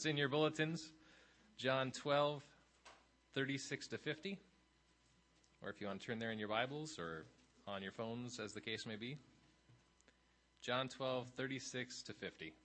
It's in your bulletins, John 12, 36 to 50. Or if you want to turn there in your Bibles or on your phones, as the case may be. John 12, 36 to 50.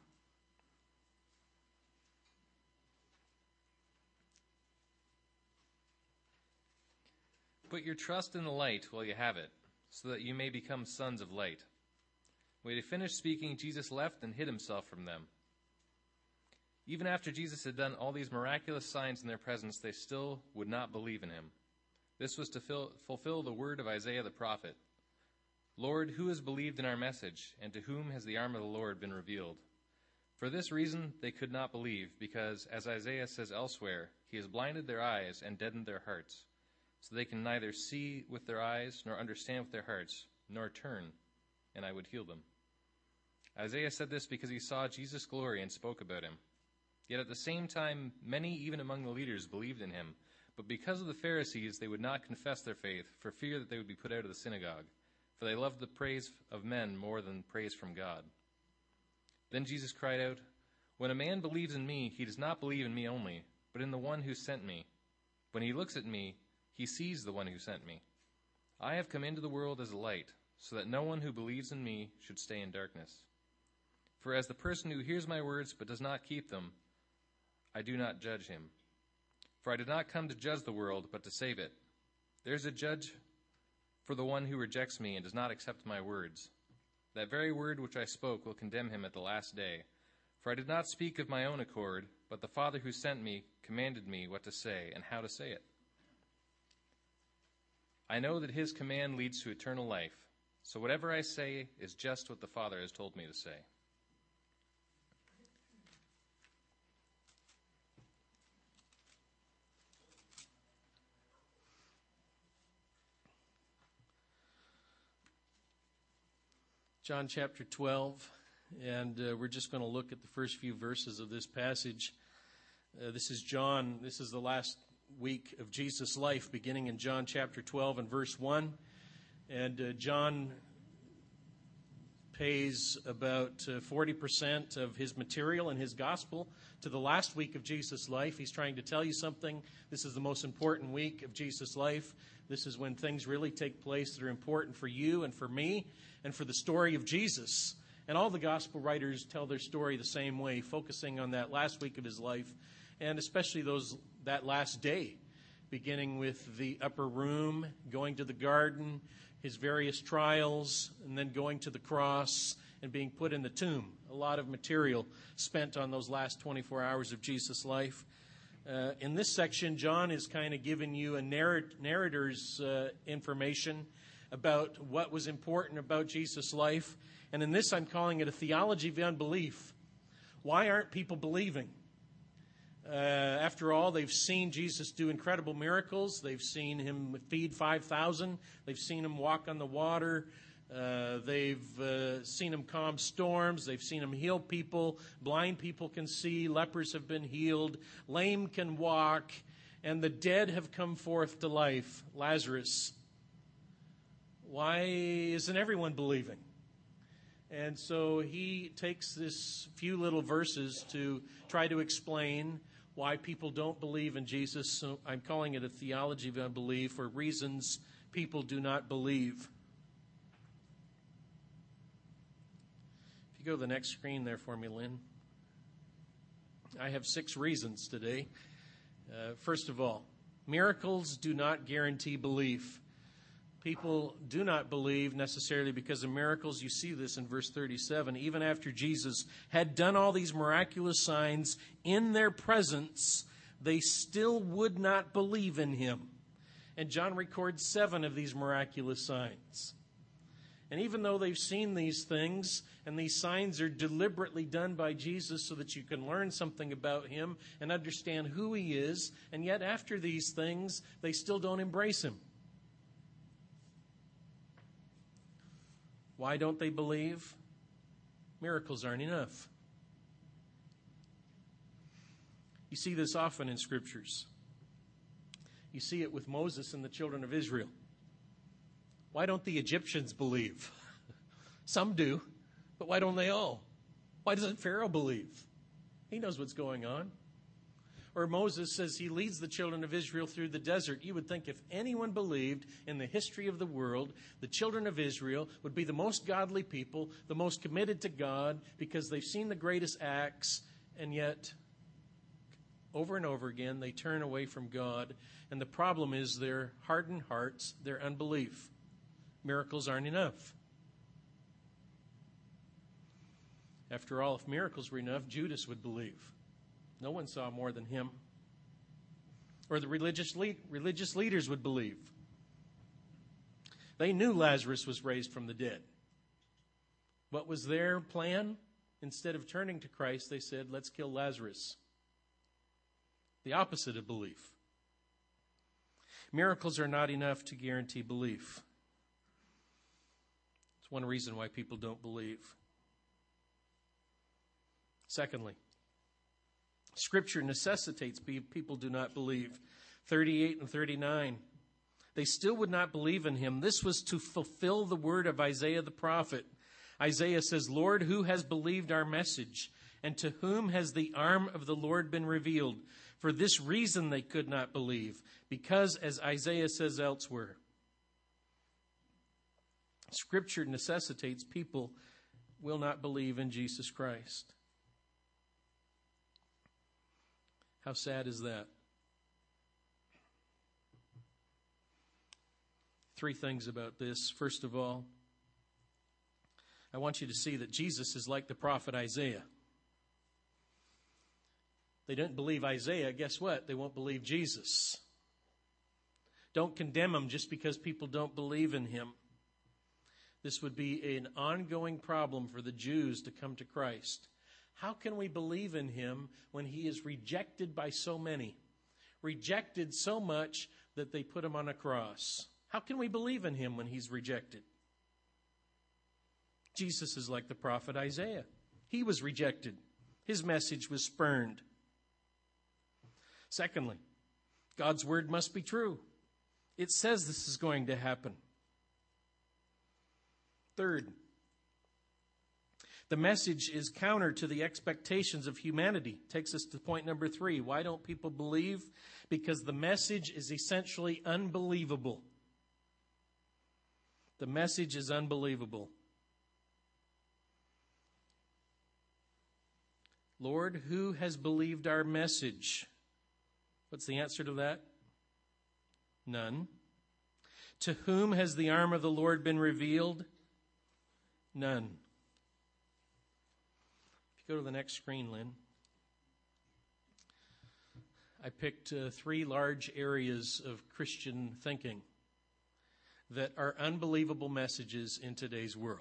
Put your trust in the light while you have it, so that you may become sons of light. When he finished speaking, Jesus left and hid himself from them. Even after Jesus had done all these miraculous signs in their presence, they still would not believe in him. This was to fulfill the word of Isaiah the prophet. Lord, who has believed in our message, and to whom has the arm of the Lord been revealed? For this reason they could not believe, because, as Isaiah says elsewhere, he has blinded their eyes and deadened their hearts, so they can neither see with their eyes nor understand with their hearts, nor turn, and I would heal them. Isaiah said this because he saw Jesus' glory and spoke about him. Yet at the same time, many, even among the leaders, believed in him. But because of the Pharisees, they would not confess their faith, for fear that they would be put out of the synagogue. For they loved the praise of men more than praise from God. Then Jesus cried out, "When a man believes in me, he does not believe in me only, but in the one who sent me. When he looks at me, he sees the one who sent me. I have come into the world as a light, so that no one who believes in me should stay in darkness. For as the person who hears my words but does not keep them, I do not judge him. For I did not come to judge the world, but to save it. There is a judge for the one who rejects me and does not accept my words. That very word which I spoke will condemn him at the last day. For I did not speak of my own accord, but the Father who sent me commanded me what to say and how to say it. I know that his command leads to eternal life, so whatever I say is just what the Father has told me to say." John chapter 12, and we're just going to look at the first few verses of this passage. This is John. This is the last week of Jesus' life, beginning in John chapter 12 and verse 1. And John pays about 40% of his material in his gospel to the last week of Jesus' life. He's trying to tell you something. This is the most important week of Jesus' life. This is when things really take place that are important for you and for me and for the story of Jesus. And all the gospel writers tell their story the same way, focusing on that last week of his life, and especially that last day, beginning with the upper room, going to the garden, his various trials, and then going to the cross and being put in the tomb. A lot of material spent on those last 24 hours of Jesus' life. In this section, John is kind of giving you a narrator's information about what was important about Jesus' life. And in this, I'm calling it a theology of unbelief. Why aren't people believing? After all, they've seen Jesus do incredible miracles. They've seen him feed 5,000. They've seen him walk on the water. They've seen him calm storms. They've seen him heal people. Blind people can see. Lepers have been healed. Lame can walk. And the dead have come forth to life. Lazarus. Why isn't everyone believing? And so he takes this few little verses to try to explain why people don't believe in Jesus. So I'm calling it a theology of unbelief, or reasons people do not believe. If you go to the next screen there for me, Lynn. I have 6 reasons today. First of all, miracles do not guarantee belief. People do not believe necessarily because of miracles. You see this in verse 37. Even after Jesus had done all these miraculous signs in their presence, they still would not believe in him. And John records 7 of these miraculous signs. And even though they've seen these things, and these signs are deliberately done by Jesus so that you can learn something about him and understand who he is, and yet after these things, they still don't embrace him. Why don't they believe? Miracles aren't enough. You see this often in scriptures. You see it with Moses and the children of Israel. Why don't the Egyptians believe? Some do, but why don't they all? Why doesn't Pharaoh believe? He knows what's going on. Or Moses says he leads the children of Israel through the desert. You would think if anyone believed in the history of the world, the children of Israel would be the most godly people, the most committed to God, because they've seen the greatest acts, and yet over and over again they turn away from God. And the problem is their hardened hearts, their unbelief. Miracles aren't enough. After all, if miracles were enough, Judas would believe. No one saw more than him. Or the religious leaders would believe. They knew Lazarus was raised from the dead. What was their plan? Instead of turning to Christ, they said, let's kill Lazarus. The opposite of belief. Miracles are not enough to guarantee belief. It's one reason why people don't believe. Secondly, Scripture necessitates people do not believe. 38 and 39. They still would not believe in him. This was to fulfill the word of Isaiah the prophet. Isaiah says, Lord, who has believed our message? And to whom has the arm of the Lord been revealed? For this reason they could not believe, because, as Isaiah says elsewhere, Scripture necessitates people will not believe in Jesus Christ. How sad is that? Three things about this. First of all, I want you to see that Jesus is like the prophet Isaiah. They didn't believe Isaiah. Guess what? They won't believe Jesus. Don't condemn him just because people don't believe in him. This would be an ongoing problem for the Jews to come to Christ. How can we believe in him when he is rejected by so many? Rejected so much that they put him on a cross. How can we believe in him when he's rejected? Jesus is like the prophet Isaiah. He was rejected. His message was spurned. Secondly, God's word must be true. It says this is going to happen. Third, the message is counter to the expectations of humanity. Takes us to point number 3. Why don't people believe? Because the message is essentially unbelievable. The message is unbelievable. Lord, who has believed our message? What's the answer to that? None. To whom has the arm of the Lord been revealed? None. Go to the next screen, Lynn. I picked 3 large areas of Christian thinking that are unbelievable messages in today's world.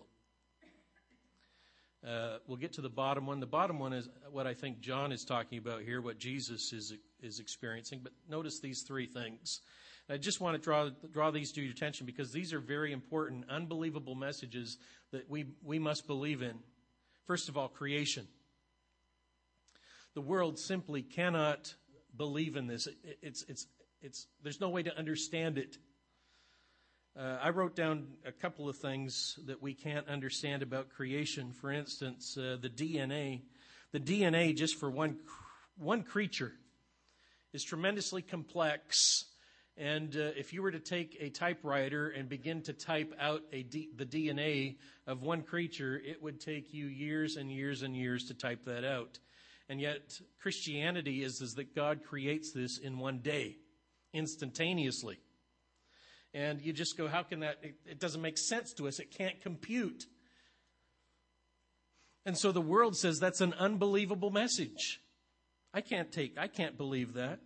We'll get to the bottom one. The bottom one is what I think John is talking about here, what Jesus is experiencing. But notice these 3 things. I just want to draw these to your attention because these are very important, unbelievable messages that we must believe in. First of all, creation. The world simply cannot believe in this. There's no way to understand it. I wrote down a couple of things that we can't understand about creation. For instance, the DNA. The DNA, just for one creature, is tremendously complex. And if you were to take a typewriter and begin to type out the DNA of one creature, it would take you years and years and years to type that out. And yet, Christianity is that God creates this in one day, instantaneously. And you just go, how can that? It doesn't make sense to us. It can't compute. And so the world says that's an unbelievable message. I can't believe that.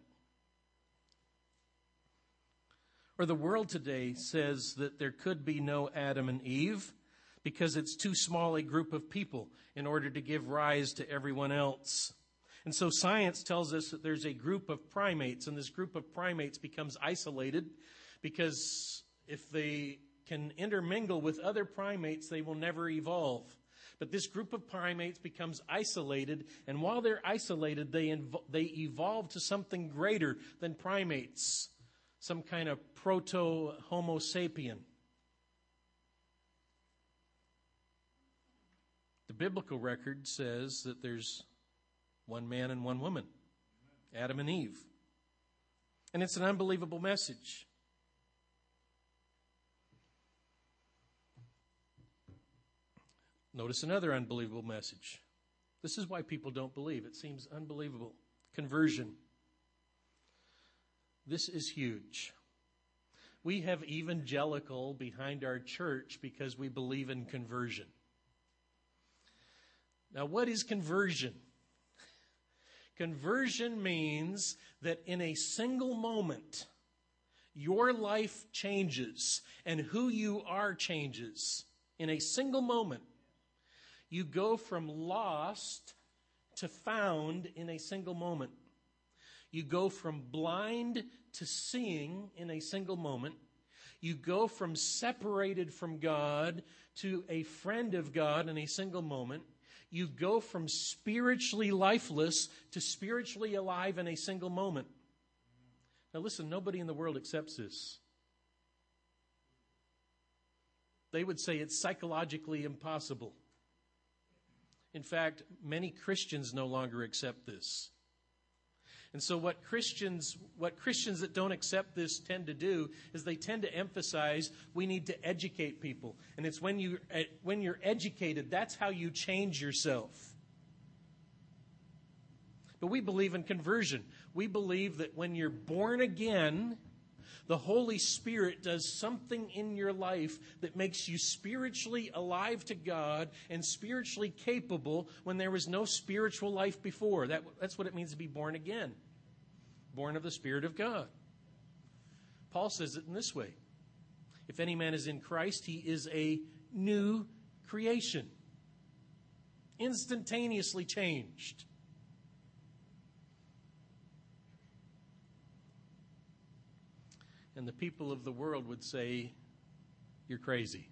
Or the world today says that there could be no Adam and Eve because it's too small a group of people in order to give rise to everyone else. And so science tells us that there's a group of primates, and this group of primates becomes isolated because if they can intermingle with other primates, they will never evolve. But this group of primates becomes isolated, and while they're isolated, they evolve to something greater than primates, some kind of proto-Homo sapien. The biblical record says that there's one man and one woman. Adam and Eve. And it's an unbelievable message. Notice another unbelievable message. This is why people don't believe. It seems unbelievable. Conversion. This is huge. We have evangelical behind our church because we believe in conversion. Now, what is conversion? Conversion means that in a single moment, your life changes and who you are changes. In a single moment, you go from lost to found in a single moment. You go from blind to seeing in a single moment. You go from separated from God to a friend of God in a single moment. You go from spiritually lifeless to spiritually alive in a single moment. Now listen, nobody in the world accepts this. They would say it's psychologically impossible. In fact, many Christians no longer accept this. And so what Christians that don't accept this tend to do is they tend to emphasize we need to educate people. And it's when you're educated, that's how you change yourself. But we believe in conversion. We believe that when you're born again, the Holy Spirit does something in your life that makes you spiritually alive to God and spiritually capable when there was no spiritual life before. That's what it means to be born again. Born of the Spirit of God. Paul says it in this way. If any man is in Christ, he is a new creation. Instantaneously changed. And the people of the world would say, you're crazy.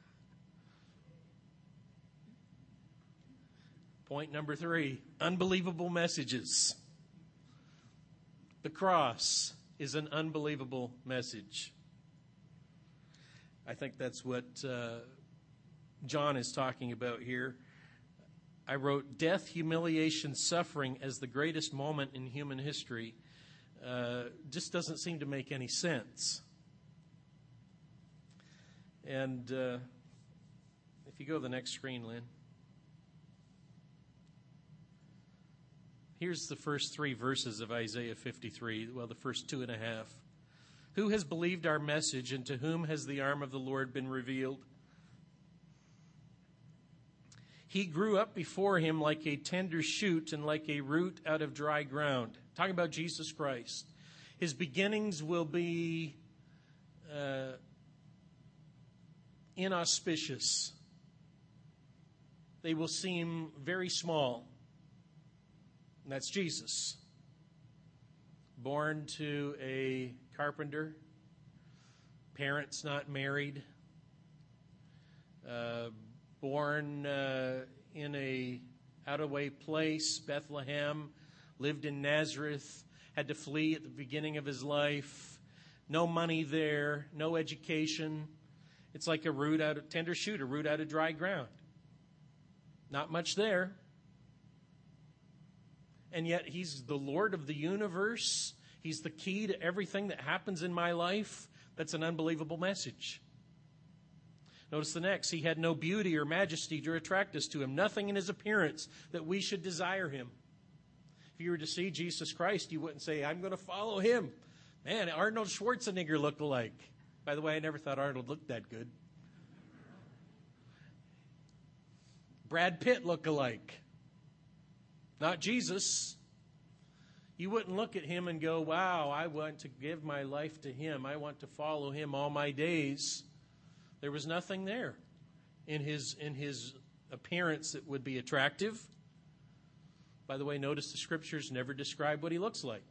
Point number 3, unbelievable messages. The cross is an unbelievable message. I think that's what John is talking about here. I wrote, death, humiliation, suffering as the greatest moment in human history just doesn't seem to make any sense. And if you go to the next screen, Lynn. Here's the first 3 verses of Isaiah 53, well, the first 2.5. Who has believed our message, and to whom has the arm of the Lord been revealed? He grew up before him like a tender shoot and like a root out of dry ground. Talking about Jesus Christ. His beginnings will be inauspicious. They will seem very small. And that's Jesus. Born to a carpenter, parents not married, born in a out-of-way place, Bethlehem, lived in Nazareth, had to flee at the beginning of his life, no money there, no education. It's like a tender shoot, a root out of dry ground. Not much there. And yet he's the Lord of the universe. He's the key to everything that happens in my life. That's an unbelievable message. Notice the next. He had no beauty or majesty to attract us to him. Nothing in his appearance that we should desire him. If you were to see Jesus Christ, you wouldn't say, I'm going to follow him. Man, Arnold Schwarzenegger looked alike. By the way, I never thought Arnold looked that good. Brad Pitt looked alike. Not Jesus. You wouldn't look at him and go, wow, I want to give my life to him. I want to follow him all my days. There was nothing there in his appearance that would be attractive. By the way, notice the scriptures never describe what he looks like.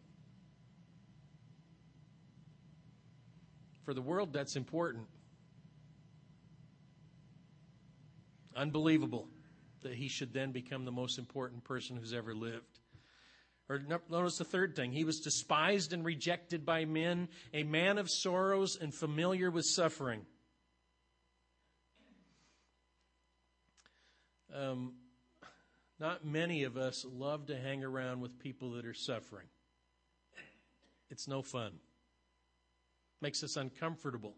For the world, that's important. Unbelievable that he should then become the most important person who's ever lived. Or notice the third thing. He was despised and rejected by men, a man of sorrows and familiar with suffering. Not many of us love to hang around with people that are suffering. It's no fun. Makes us uncomfortable.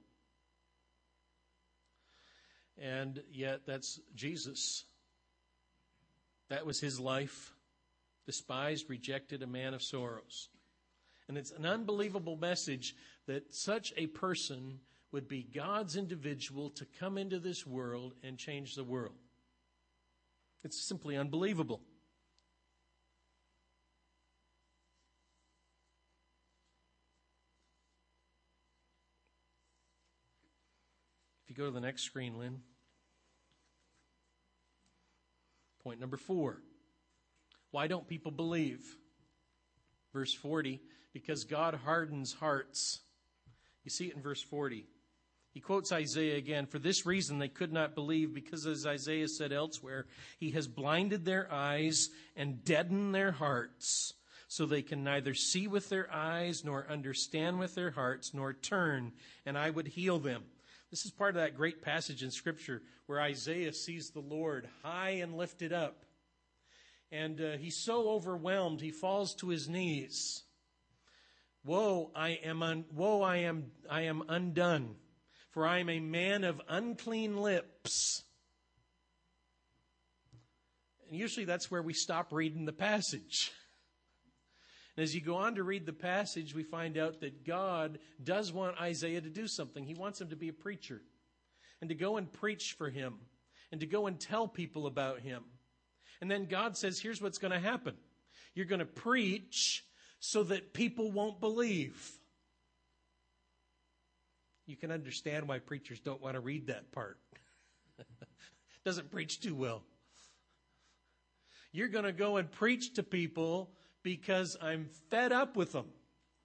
And yet that's Jesus. That was his life. Despised, rejected, a man of sorrows. And it's an unbelievable message that such a person would be God's individual to come into this world and change the world. It's simply unbelievable. If you go to the next screen, Lynn. Point number 4. Why don't people believe? Verse 40, because God hardens hearts. You see it in verse 40. He quotes Isaiah again. For this reason they could not believe, because as Isaiah said elsewhere, he has blinded their eyes and deadened their hearts, so they can neither see with their eyes, nor understand with their hearts, nor turn, and I would heal them. This is part of that great passage in Scripture where Isaiah sees the Lord high and lifted up. And he's so overwhelmed, he falls to his knees. Woe, I am undone, for I am a man of unclean lips. And usually that's where we stop reading the passage. And as you go on to read the passage, we find out that God does want Isaiah to do something. He wants him to be a preacher and to go and preach for him and to go and tell people about him. And then God says, here's what's going to happen. You're going to preach so that people won't believe. You can understand why preachers don't want to read that part. Doesn't preach too well. You're going to go and preach to people because I'm fed up with them.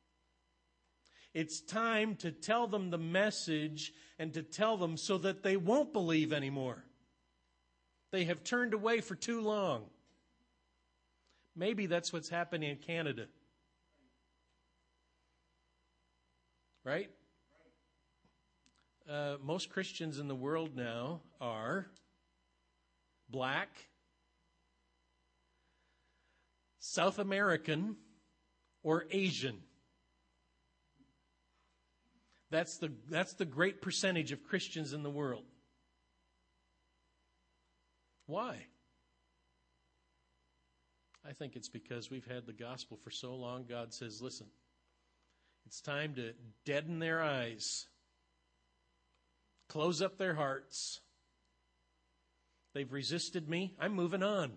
It's time to tell them the message and to tell them so that they won't believe anymore. They have turned away for too long. Maybe that's what's happening in Canada. Right? Most Christians in the world now are black, South American, or Asian. That's the great percentage of Christians in the world. Why? I think it's because we've had the gospel for so long. God says, listen, it's time to deaden their eyes, close up their hearts. They've resisted me. I'm moving on.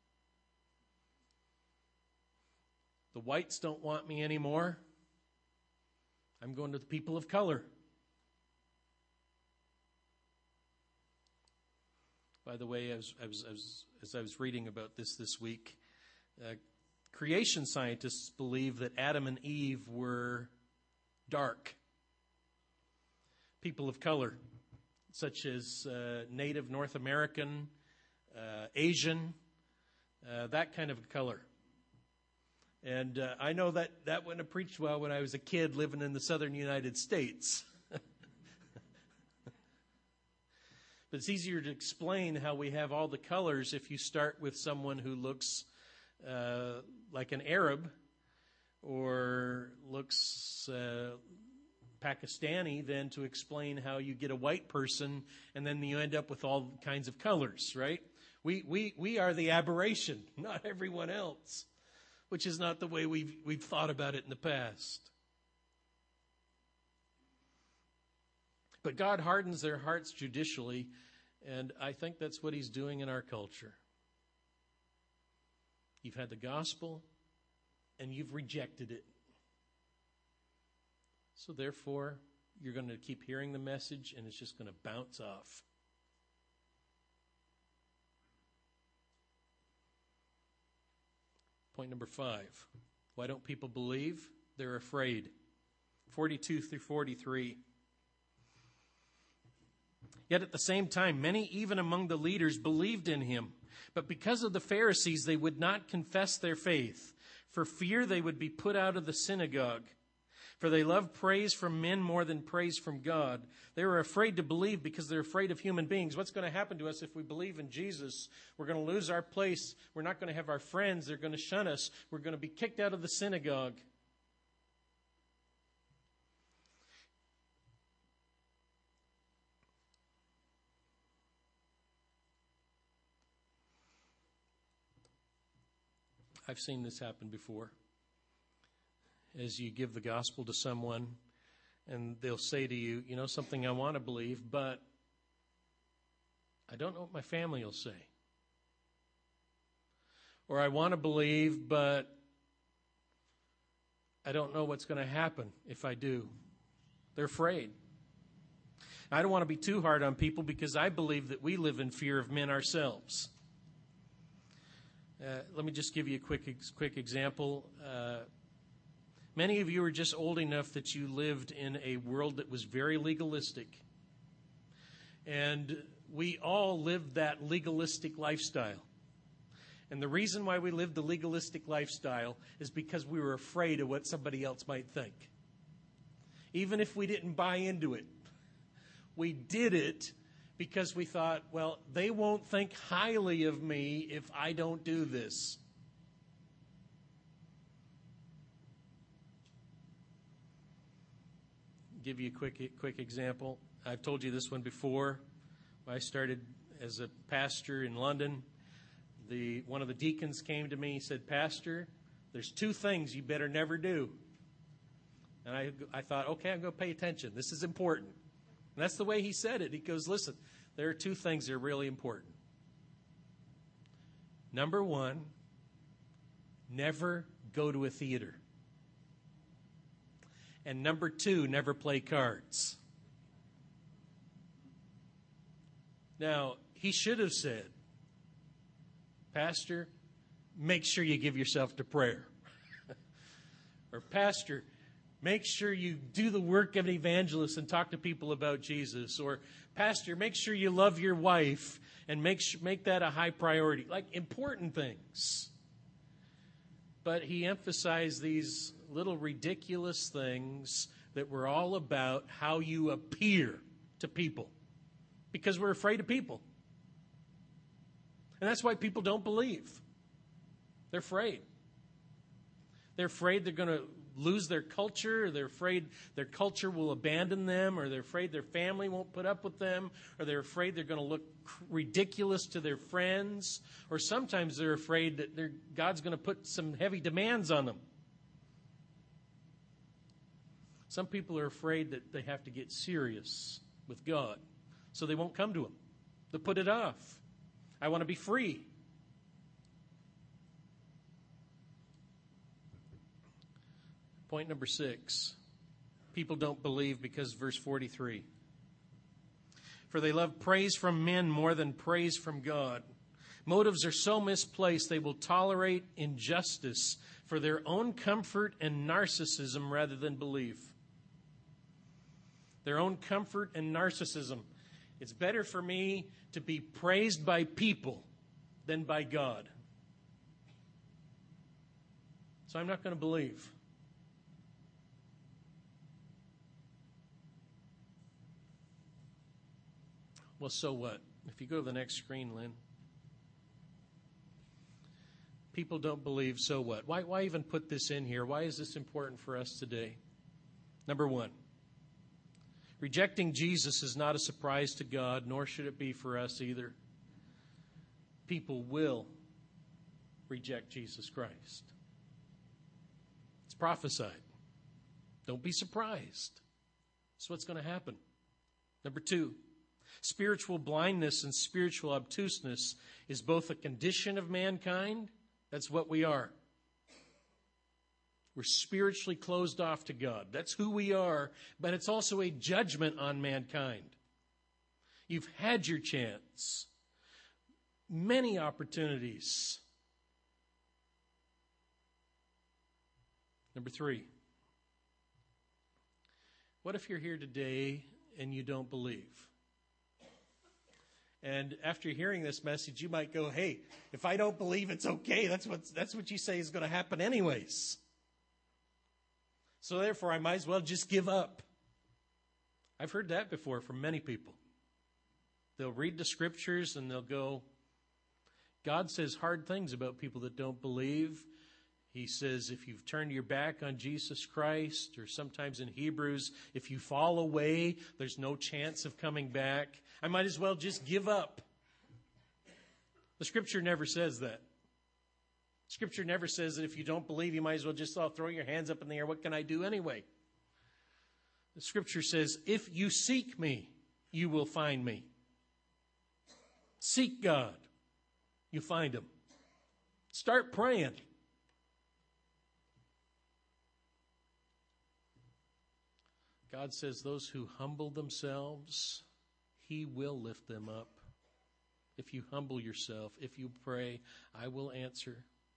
The whites don't want me anymore. I'm going to the people of color. By the way, as I was reading about this week, creation scientists believe that Adam and Eve were dark. People of color, such as Native North American, Asian, that kind of color. And I know that wouldn't have preached well when I was a kid living in the southern United States. But it's easier to explain how we have all the colors if you start with someone who looks like an Arab or looks Pakistani than to explain how you get a white person and then you end up with all kinds of colors, right? We are the aberration, not everyone else, which is not the way we've thought about it in the past. But God hardens their hearts judicially, and I think that's what he's doing in our culture. You've had the gospel, and you've rejected it. So therefore, you're going to keep hearing the message, and it's just going to bounce off. Point number 5. Why don't people believe? They're afraid. 42 through 43. Yet at the same time, many, even among the leaders, believed in him. But because of the Pharisees, they would not confess their faith. For fear they would be put out of the synagogue. For they loved praise from men more than praise from God. They were afraid to believe because they're afraid of human beings. What's going to happen to us if we believe in Jesus? We're going to lose our place. We're not going to have our friends. They're going to shun us. We're going to be kicked out of the synagogue. I've seen this happen before. As you give the gospel to someone, and they'll say to you, you know, something I want to believe, but I don't know what my family will say. Or I want to believe, but I don't know what's going to happen if I do. They're afraid. I don't want to be too hard on people because I believe that we live in fear of men ourselves. Let me just give you a quick example. Many of you are just old enough that you lived in a world that was very legalistic. And we all lived that legalistic lifestyle. And the reason why we lived the legalistic lifestyle is because we were afraid of what somebody else might think. Even if we didn't buy into it, we did it because we thought, well, they won't think highly of me if I don't do this. Give you a quick example. I've told you this one before. I started as a pastor in London. One of the deacons came to me and said, Pastor, there's 2 things you better never do. And I thought, okay, I'm going to pay attention. This is important. And that's the way he said it. He goes, listen, there are 2 things that are really important. Number 1, never go to a theater. And number 2, never play cards. Now, he should have said, Pastor, make sure you give yourself to prayer. Or, Pastor, make sure you do the work of an evangelist and talk to people about Jesus. Or, Pastor, make sure you love your wife and make that a high priority. Like important things. But he emphasized these little ridiculous things that were all about how you appear to people. Because we're afraid of people. And that's why people don't believe. They're afraid. They're afraid they're going to lose their culture. Or they're afraid their culture will abandon them. Or they're afraid their family won't put up with them. Or they're afraid they're going to look ridiculous to their friends. Or sometimes they're afraid that God's going to put some heavy demands on them. Some people are afraid that they have to get serious with God. So they won't come to Him. They'll put it off. I want to be free. Point number 6. People don't believe because verse 43. For they love praise from men more than praise from God. Motives are so misplaced they will tolerate injustice for their own comfort and narcissism rather than believe. Their own comfort and narcissism. It's better for me to be praised by people than by God. So I'm not going to believe. Well, so what? If you go to the next screen, Lynn. People don't believe, so what? Why even put this in here? Why is this important for us today? Number 1. Rejecting Jesus is not a surprise to God, nor should it be for us either. People will reject Jesus Christ. It's prophesied. Don't be surprised. That's what's going to happen. Number 2, spiritual blindness and spiritual obtuseness is both a condition of mankind. That's what we are. We're spiritually closed off to God. That's who we are, but it's also a judgment on mankind. You've had your chance. Many opportunities. Number 3. What if you're here today and you don't believe? And after hearing this message, you might go, hey, if I don't believe, it's okay. That's what you say is going to happen anyways. So therefore, I might as well just give up. I've heard that before from many people. They'll read the scriptures and they'll go, God says hard things about people that don't believe. He says if you've turned your back on Jesus Christ, or sometimes in Hebrews, if you fall away, there's no chance of coming back. I might as well just give up. The scripture never says that. Scripture never says that if you don't believe, you might as well just all throw your hands up in the air. What can I do anyway? The Scripture says, if you seek me, you will find me. Seek God. You find him. Start praying. God says those who humble themselves, he will lift them up. If you humble yourself, if you pray, I will answer.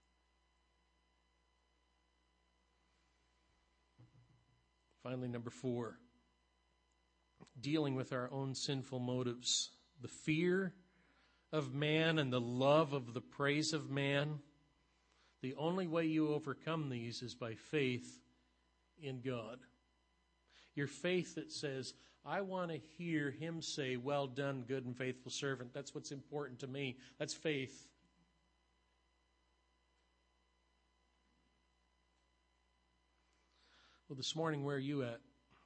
Finally, number 4, dealing with our own sinful motives. The fear of man and the love of the praise of man. The only way you overcome these is by faith in God. Your faith that says, I want to hear him say, well done, good and faithful servant. That's what's important to me. That's faith. Well, this morning, where are you at?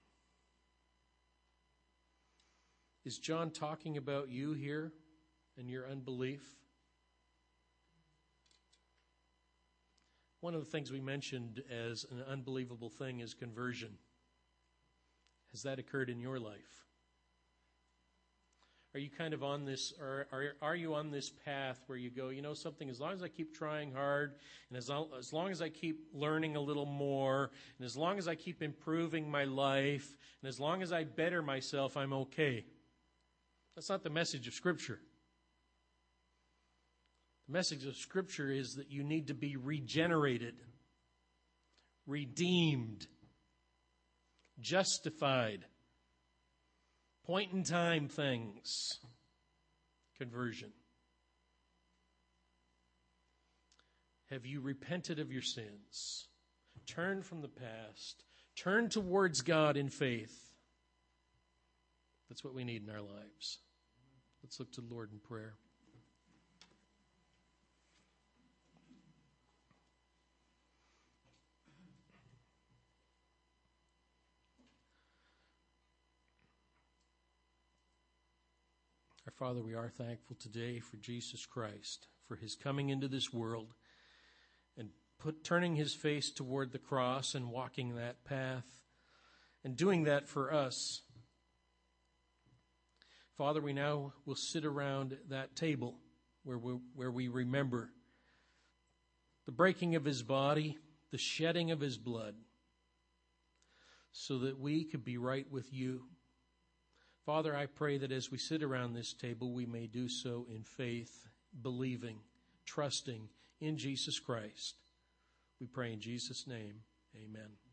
Is John talking about you here and your unbelief? One of the things we mentioned as an unbelievable thing is conversion. Has that occurred in your life? Are you kind of on this, or are you on this path where you go, you know something, as long as I keep trying hard, and as long as I keep learning a little more, and as long as I keep improving my life, and as long as I better myself, I'm okay. That's not the message of Scripture. The message of Scripture is that you need to be regenerated, redeemed, justified, point in time things, conversion. Have you repented of your sins? Turned from the past. Turned towards God in faith. That's what we need in our lives. Let's look to the Lord in prayer. Our Father, we are thankful today for Jesus Christ, for his coming into this world and turning his face toward the cross and walking that path and doing that for us. Father, we now will sit around that table where we remember the breaking of his body, the shedding of his blood, so that we could be right with you. Father, I pray that as we sit around this table, we may do so in faith, believing, trusting in Jesus Christ. We pray in Jesus' name, amen.